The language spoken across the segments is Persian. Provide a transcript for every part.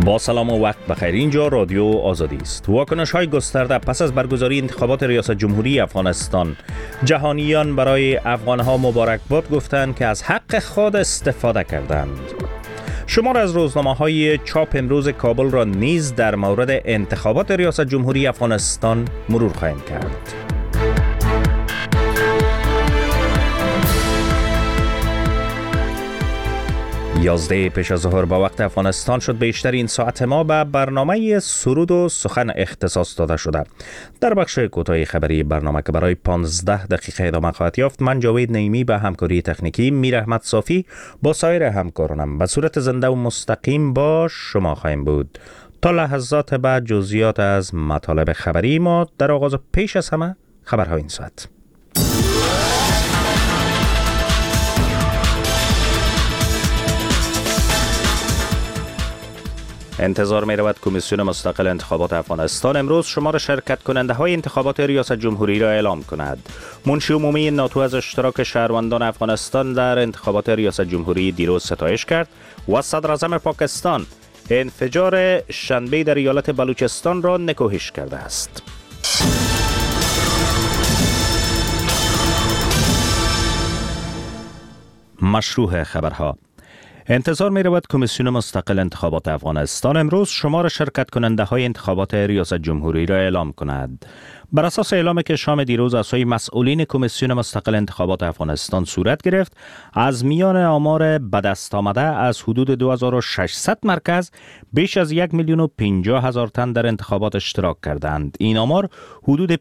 با سلام و وقت بخیر. اینجا رادیو آزادی است. واکنش‌های گسترده پس از برگزاری انتخابات ریاست جمهوری افغانستان، جهانیان برای افغان‌ها مبارکباد گفتند که از حق خود استفاده کردند. شمار از روزنامه‌های چاپ امروز کابل را نیز در مورد انتخابات ریاست جمهوری افغانستان مرور خواهیم کرد. 11 پیش از ظهر با وقت افغانستان شد بیشتر این ساعت ما به برنامه سرود و سخن اختصاص داده شده. در بخش کوتاه خبری برنامه که برای 15 دقیقه ادامه خواهد یافت، من جاوید نعیمی به همکاری تکنیکی، میر احمد صافی با سایر همکارانم به صورت زنده و مستقیم با شما خواهیم بود. تا لحظات بعد جزئیات از مطالب خبری ما در آغاز. پیش از همه خبرهای این ساعت. انتظار می رود کمیسیون مستقل انتخابات افغانستان امروز شمار شرکت کننده های انتخابات ریاست جمهوری را اعلام کند. منشی عمومی ناتو از اشتراک شهروندان افغانستان در انتخابات ریاست جمهوری دیروز ستایش کرد و صدر اعظم پاکستان انفجار شنبه در ایالت بلوچستان را نکوهش کرده است. مشروع خبرها. انتظار می رود کمیسیون مستقل انتخابات افغانستان امروز شمار شرکت کننده های انتخابات ریاست جمهوری را اعلام کند. بر اساس اعلامی که شام دیروز از سوی مسئولین کمیسیون مستقل انتخابات افغانستان صورت گرفت، از میان آمار به دست آمده از حدود 2600 مرکز بیش از 1,050,000 تن در انتخابات اشتراک کردند. این آمار حدود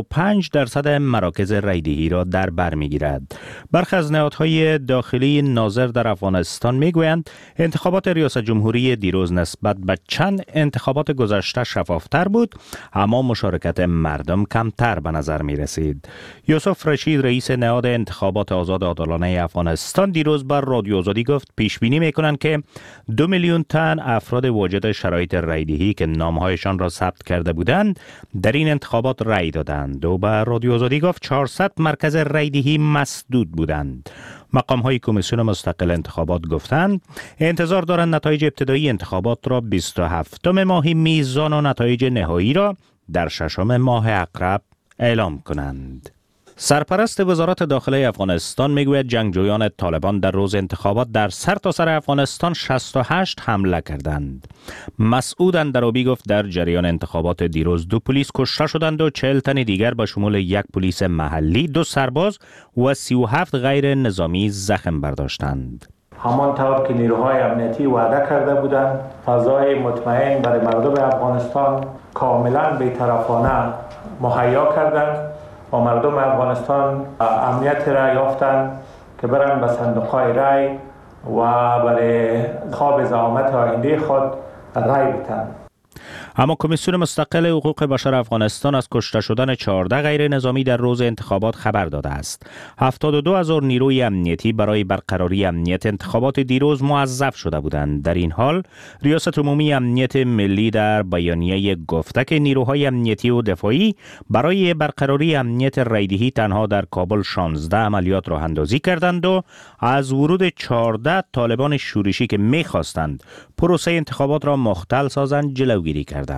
55% مراکز رایدهی را در بر میگیرد. برخی از نهادهای داخلی ناظر در افغانستان میگویند انتخابات ریاست جمهوری دیروز نسبت به چند انتخابات گذشته شفافتر بود، اما مشارکت مردم کمتر به نظر می رسید. یوسف رشید رئیس نهاد انتخابات آزاد عادلانه افغانستان دیروز بر رادیو آزادی گفت پیش بینی می کنند که 2 میلیون تن افراد واجد شرایط رایدهی که نامهایشان را ثبت کرده بودند در این انتخابات رای دادند و بر رادیو آزادی گفت 400 مرکز رایدهی مسدود بودند. مقام های کمیسیون مستقل انتخابات گفتند انتظار دارند نتایج ابتدایی انتخابات را 27 ماه میزان و نتایج نهایی را در 6 ماه اقرب اعلام کنند. سرپرست وزارت داخله افغانستان میگوید جنگجویان طالبان در روز انتخابات در سرتاسر افغانستان 68 حمله کردند. مسعود اندرابی گفت در جریان انتخابات دیروز 2 پلیس کشته شدند و 40 تن دیگر به شمول 1 پلیس محلی، 2 سرباز و 37 غیر نظامی زخم برداشتند. همانطور که نیروهای امنیتی وعده کرده بودند، فضای مطمئن برای مردم افغانستان کاملا بی‌طرفانه مهیا کردند و مردم افغانستان امنیت را یافتند که برند به صندوق‌های رای و برای خواب زعامت آینده خود رای بدهند. اما کمیسیون مستقل حقوق بشر افغانستان از کشته شدن 14 غیر نظامی در روز انتخابات خبر داده است. 72,000 نیروی امنیتی برای برقراری امنیت انتخابات دیروز موظف شده بودند. در این حال ریاست عمومی امنیت ملی در بیانیه گفته که نیروهای امنیتی و دفاعی برای برقراری امنیت رایدهی تنها در کابل 16 عملیات راه اندازی کردند و از ورود 14 طالبان شورشی که می‌خواستند پروسه انتخابات را مختل سازند جلوگیری کردند.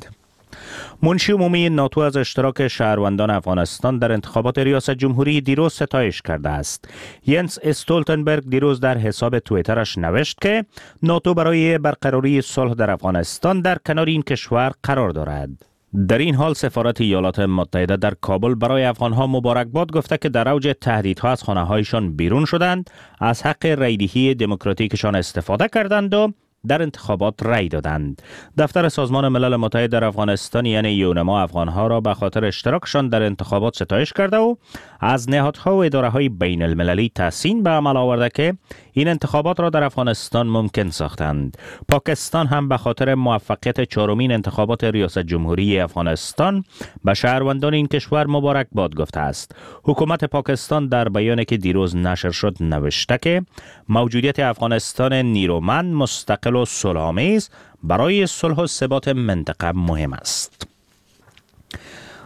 منشی عمومی ناتو از اشتراک شهروندان افغانستان در انتخابات ریاست جمهوری دیروز ستایش کرده است. ینس استولتنبرگ دیروز در حساب توییترش نوشت که ناتو برای برقراری صلح در افغانستان در کنار این کشور قرار دارد. در این حال سفارت ایالات متحده در کابل برای افغانها مبارکباد گفته که در اوج تهدیدها از خانه‌هایشان بیرون شدند، از حق رایدهی دموکراتیکشان استفاده کردند و در انتخابات رای دادند. دفتر سازمان ملل متحد در افغانستان یعنی یونما افغانها را به خاطر اشتراکشان در انتخابات ستایش کرده و از نهادها و اداره‌های بین المللی تحسین به عمل آورده که این انتخابات را در افغانستان ممکن ساختند. پاکستان هم به خاطر موفقیت 4مین انتخابات ریاست جمهوری افغانستان به شهروندان این کشور مبارکباد گفته است. حکومت پاکستان در بیانیه که دیروز نشر شد نوشته که موجودیت افغانستان نیرومند، مستقل و صلح‌آمیز برای صلح و ثبات منطقه مهم است.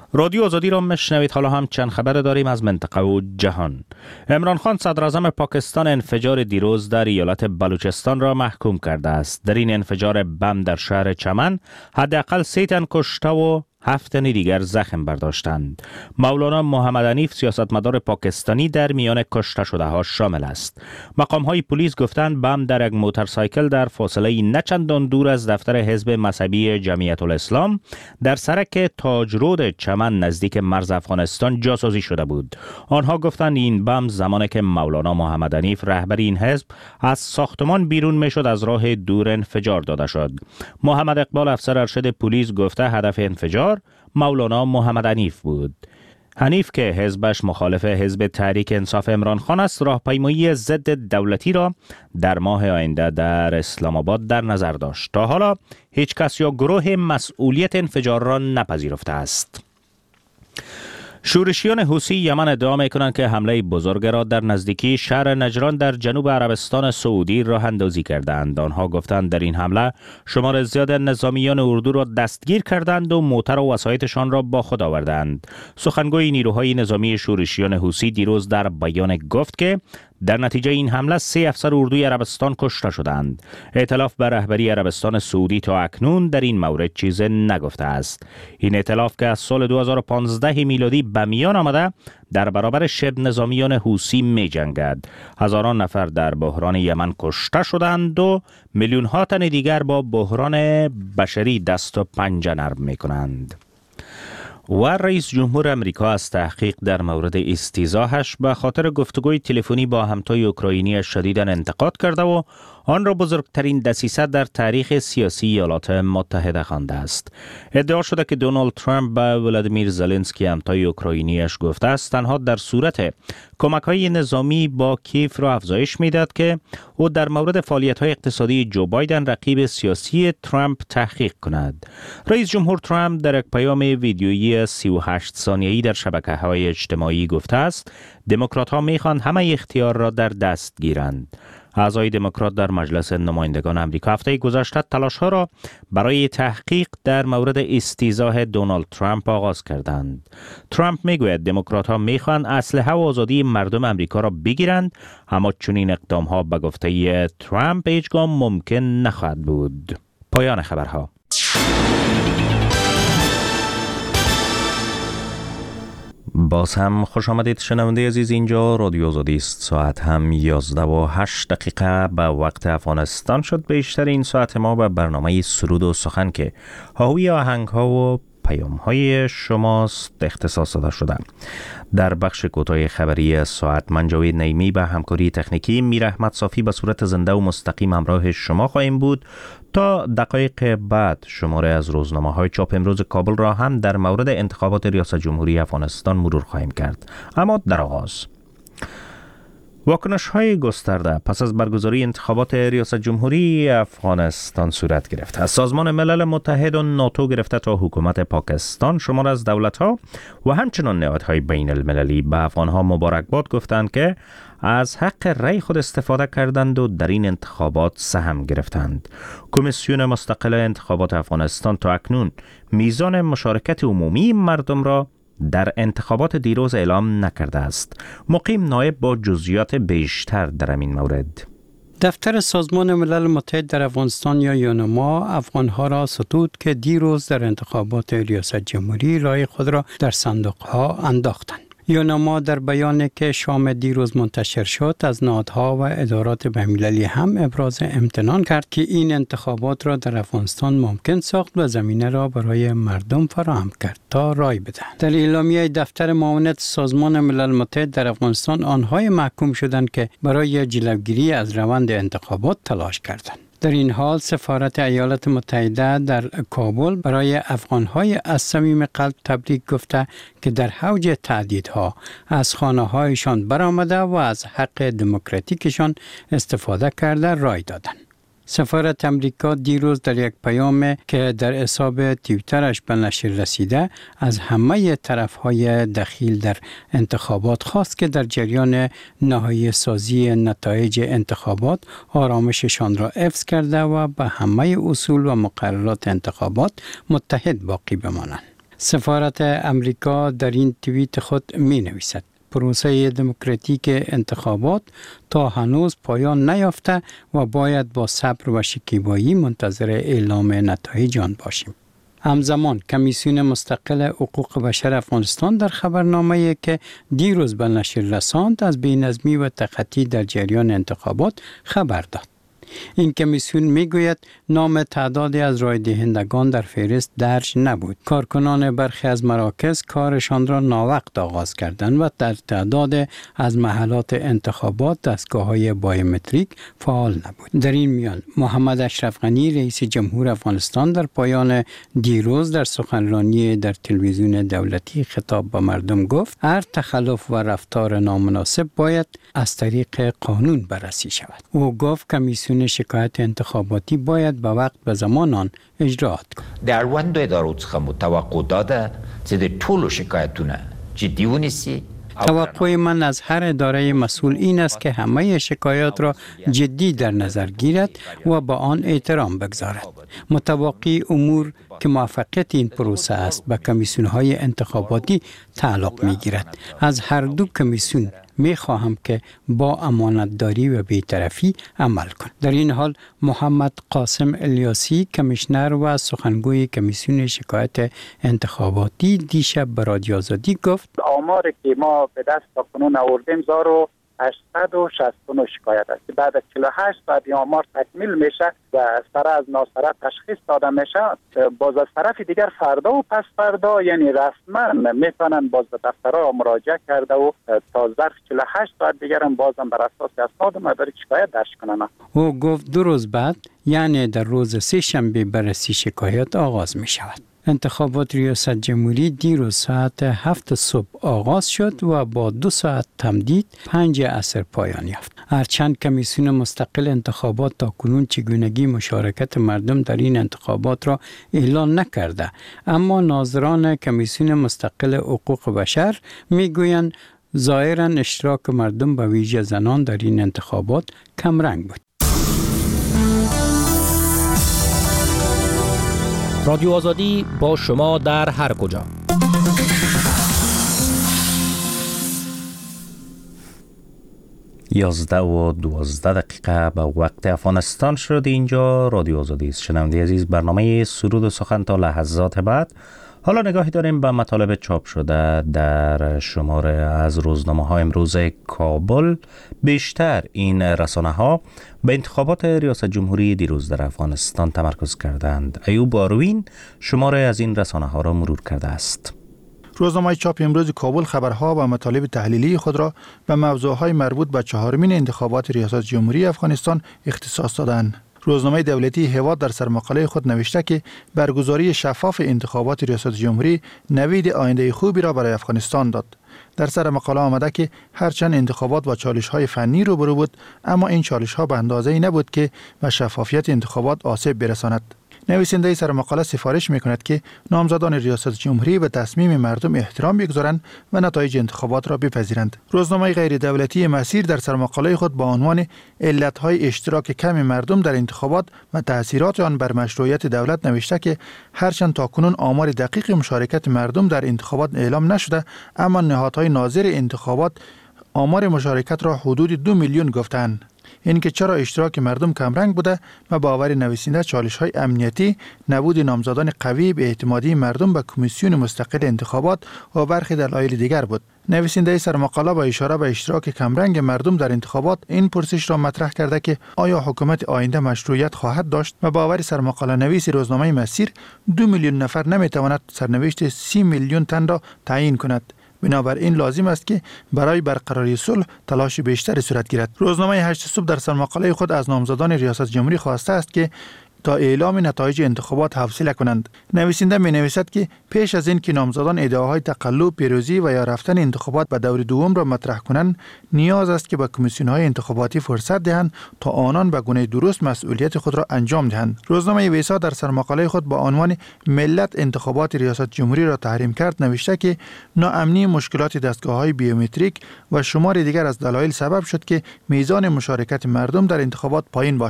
رادیو آزادی را میشنوید. حالا هم چند خبر داریم از منطقه و جهان. عمران خان صدر اعظم پاکستان انفجار دیروز در ایالت بلوچستان را محکوم کرده است. در این انفجار بم در شهر چمن حداقل 3 تن کشته و 7 تن دیگر زخم برداشتند. مولانا محمد حنیف سیاستمدار پاکستانی در میان کشته شده ها شامل است. مقام های پلیس گفتند بم در یک موتورسایکل در فاصله نه چندان دور از دفتر حزب مذهبی جمعیت الاسلام در سرک تاج رود چمن نزدیک مرز افغانستان جاسازی شده بود. آنها گفتند این بم زمانی که مولانا محمد حنیف رهبر این حزب از ساختمان بیرون میشد از راه دور انفجار داده شد. محمد اقبال افسر ارشد پلیس گفته هدف انفجار مولانا محمد حنیف بود. حنیف که حزبش مخالف حزب تحریک انصاف عمران خان است، راهپیمایی ضد دولتی را در ماه آینده در اسلام آباد در نظر داشت. تا حالا هیچ کس یا گروه مسئولیت انفجار را نپذیرفته است. شورشیان حوثی یمن ادعا می‌کنند که حمله بزرگ را در نزدیکی شهر نجران در جنوب عربستان سعودی راه اندازی کردند. آنها گفتند در این حمله شمار زیاد نظامیان اردو را دستگیر کردند و موتر و وسایطشان را با خود آوردند. سخنگوی نیروهای نظامی شورشیان حوثی دیروز در بیان گفت که در نتیجه این حمله 3 افسر اردوی عربستان کشته شدند. ائتلاف به رهبری عربستان سعودی تا اکنون در این مورد چیز نگفته است. این ائتلاف که از سال 2015 میلادی به میان آمده در برابر شبه نظامیان حوثی می جنگد. هزاران نفر در بحران یمن کشته شدند و میلیون ها تن دیگر با بحران بشری دست و پنجه نرم می کنند. و رئیس جمهور امریکا از تحقیق در مورد استیضاحش به خاطر گفتگوی تلفنی با همتای اوکراینی شدیداً انتقاد کرده و آن را بزرگترین دسیسه در تاریخ سیاسی ایالات متحده خوانده است. ادعا شده که دونالد ترامپ به ولادیمیر زلنسکی همتای اوکراینیش گفته است تنها در صورت کمک‌های نظامی با کیف را افزایش می‌دهد که او در مورد فعالیت‌های اقتصادی جو بایدن رقیب سیاسی ترامپ تحقیق کند. رئیس جمهور ترامپ در یک پیام ویدیویی 38 ثانیه‌ای در شبکه‌های اجتماعی گفته است دموکرات‌ها می‌خواهند همه اختیار را در دست گیرند. اعضای دموکرات در مجلس نمایندگان آمریکا هفته گذشته تلاش‌ها را برای تحقیق در مورد استیضاح دونالد ترامپ آغاز کردند. ترامپ میگوید دموکرات‌ها می‌خواهند اسلحه و آزادی مردم آمریکا را بگیرند، اما چنین اقدام‌ها به گفته ترامپ هیچگاه ممکن نخواهد بود. پایان خبرها. باز هم خوش آمدید شنونده عزیز. اینجا رادیو آزادی است. ساعت هم 11:08 به وقت افغانستان شد. بیشتر این ساعت ما به برنامه سرود و سخن که حاوی آهنگ ها و پیام های شماست اختصاص داده شده. در بخش کوتاه خبری ساعت من جاوید نعیمی به همکاری تکنیکی میر احمد صافی به صورت زنده و مستقیم همراه شما خواهیم بود. تا دقایق بعد شماره از روزنامه‌های چاپ امروز کابل را هم در مورد انتخابات ریاست جمهوری افغانستان مرور خواهیم کرد. اما در آغاز واکنش‌های گسترده پس از برگزاری انتخابات ریاست جمهوری افغانستان صورت گرفت. از سازمان ملل متحد و ناتو گرفته تا حکومت پاکستان شمار از دولت‌ها و همچنان نهادهای بین المللی به افغان‌ها مبارکباد گفتند که از حق رأی خود استفاده کردند و در این انتخابات سهم گرفتند. کمیسیون مستقل انتخابات افغانستان تا اکنون میزان مشارکت عمومی مردم را در انتخابات دیروز اعلام نکرده است. مقیم نایب با جزئیات بیشتر در این مورد. دفتر سازمان ملل متحد در افغانستان یا یونما افغانها را ستود که دیروز در انتخابات ریاست جمهوری رای خود را در صندوقها انداختند. یونما در بیانی که شام دیروز منتشر شد از نهادها و ادارات بین‌المللی هم ابراز امتنان کرد که این انتخابات را در افغانستان ممکن ساخت و زمینه را برای مردم فراهم کرد تا رای بدهند. در اعلامیه دفتر معاونت سازمان ملل متحد در افغانستان آنهای محکوم شدند که برای جلوگیری از روند انتخابات تلاش کردند. در این حال سفارت ایالات متحده در کابل برای افغانهای از صمیم قلب تبریک گفته که در اوج تهدیدها از خانه‌هایشان برآمده و از حق دموکراتیکشان استفاده کرده رای دادند. سفارت امریکا دیروز در یک پیام که در حساب توییترش به نشر رسیده از همه طرف‌های دخیل در انتخابات خواست که در جریان نهایی سازی نتایج انتخابات آرامششان را حفظ کرده و به همه اصول و مقررات انتخابات متحد باقی بمانند. سفارت امریکا در این توییت خود می نویسد: پروسه دموکراتیک انتخابات تا هنوز پایان نیافته و باید با صبر و شکیبایی منتظر اعلام نتایج آن باشیم. همزمان کمیسیون مستقل حقوق بشر افغانستان در خبرنامه‌ای که دیروز به نشر رساند از بی‌نظمی و تخطی در جریان انتخابات خبر داد. این کمیسیون میگوید نام تعدادی از رای دهندگان در فهرست درج نبود. کارکنان برخی از مراکز کارشان را ناوقت آغاز کردند و در تعداد از محلات انتخابات دستگاه‌های بایومتریک فعال نبود. در این میان محمد اشرف غنی رئیس جمهور افغانستان در پایان دیروز در سخنرانی در تلویزیون دولتی خطاب به مردم گفت هر تخلف و رفتار نامناسب باید از طریق قانون بررسی شود. او گفت کمیسیون شکایت انتخاباتی باید به وقت به زمان آن اجرات کند. د اړوندو ادارو څخه متوقع داده چې د ټولو شکایتونه جدي ونیسي. توقع من از هر اداره مسئول این است که همه شکایات را جدی در نظر گیرد و با آن احترام بگذارد. متوقع امور که موفقیت این پروسه است به کمیسیون‌های انتخاباتی تعلق می‌گیرد. از هر دو کمیسیون می‌خواهم که با امانتداری و بی‌طرفی عمل کنند. در این حال محمد قاسم الیاسی کمیشنر و سخنگوی کمیسیون شکایت انتخاباتی دیشب به رادیو آزادی گفت آماری که ما به دست کنون آوردیم 1869 شکایت است. بعد از 48 ساعت این آمار تکمیل میشه و سر از ناسره تشخیص داده میشه. باز از طرف دیگر فردا و پس فردا یعنی رسما میتونن باز به دفترها مراجعه کرده و تا ظرف 48 ساعت دیگر هم بازم بر اساس اسناد مدارک شکایت درج کنن. او گفت 2 روز بعد یعنی در روز سه شنبه بررسی شکایت آغاز می شود. انتخابات ریاست جمهوری دیروز ساعت 7 صبح آغاز شد و با 2 ساعت تمدید 5 عصر پایان یافت. هرچند کمیسیون مستقل انتخابات تا کنون چگونگی مشارکت مردم در این انتخابات را اعلان نکرده، اما ناظران کمیسیون مستقل حقوق بشر میگویند ظاهراً اشتراک مردم به ویژه زنان در این انتخابات کمرنگ بود. رادیو آزادی با شما در هر کجا. یازده و 12 دقیقه به وقت افغانستان شد. اینجا رادیو آزادی است. شنونده عزیز، برنامه سرود و سخن تا لحظات بعد. حالا نگاهی داریم به مطالب چاپ شده در شماره از روزنامه ها امروز کابل. بیشتر این رسانه ها به انتخابات ریاست جمهوری دیروز در افغانستان تمرکز کردند. ایوب آروین شماره از این رسانه ها را مرور کرده است. روزنامه چاپ امروز کابل خبرها و مطالب تحلیلی خود را به موضوعهای مربوط به 4مین انتخابات ریاست جمهوری افغانستان اختصاص دادند. روزنامه دولتی هواد در سرمقاله خود نوشته که برگزاری شفاف انتخابات ریاست جمهوری نوید آینده خوبی را برای افغانستان داد. در سر مقاله آمده که هرچند انتخابات با چالش‌های فنی روبرو بود، اما این چالش‌ها به اندازه‌ای نبود که به شفافیت انتخابات آسیب برساند. نویسنده سرمقاله سفارش می‌کند که نامزدان ریاست جمهوری به تصمیم مردم احترام بگذارند و نتایج انتخابات را بپذیرند. روزنامه غیر دولتی مسیر در سرمقاله خود با عنوان علت‌های اشتراک کم مردم در انتخابات و تأثیرات آن بر مشروعیت دولت نوشته که هرچند تاکنون آمار دقیق مشارکت مردم در انتخابات اعلام نشده، اما نهادهای ناظر انتخابات آمار مشارکت را حدود 2 میلیون گفتند. این که چرا اشتراک مردم کمرنگ بوده و باور نویسنده چالش‌های امنیتی، نبود نامزدان قوی به اعتمادی مردم به کمیسیون مستقل انتخابات و برخی دلایل دیگر بود. نویسنده سرمقاله با اشاره به اشتراک کمرنگ مردم در انتخابات این پرسش را مطرح کرده که آیا حکومت آینده مشروعیت خواهد داشت و باور سرمقاله نویس روزنامه مسیر 2 میلیون نفر نمیتواند سرنوشت 30 میلیون تن را تعیین کند. بنابراین لازم است که برای برقراری صلح تلاش بیشتری صورت گیرد. روزنامه 8 صبح در سرمقاله خود از نامزدان ریاست جمهوری خواسته است که تا اعلام نتایج انتخابات حوصله کنند. نویسنده می نویسد که پیش از این که نامزدان ادعاهای تقلب، پیروزی و یا رفتن انتخابات به دور دوم را مطرح کنند، نیاز است که به کمیسیون‌های انتخاباتی فرصت دهند تا آنان به گونه درست مسئولیت خود را انجام دهند. روزنامه ویسا در سرمقاله خود با عنوان ملت انتخابات ریاست جمهوری را تحریم کرد نوشته که ناامنی، مشکلات دستگاه‌های بیومتریک و شمار دیگر از دلایل سبب شد که میزان مشارکت مردم در انتخابات پایین باشد.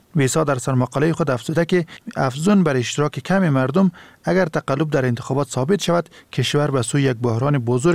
ویسا در سرمقاله خود افزوده که افزون بر اشتراک کم مردم اگر تقلب در انتخابات ثابت شود، کشور به سوی یک بحران بزرگ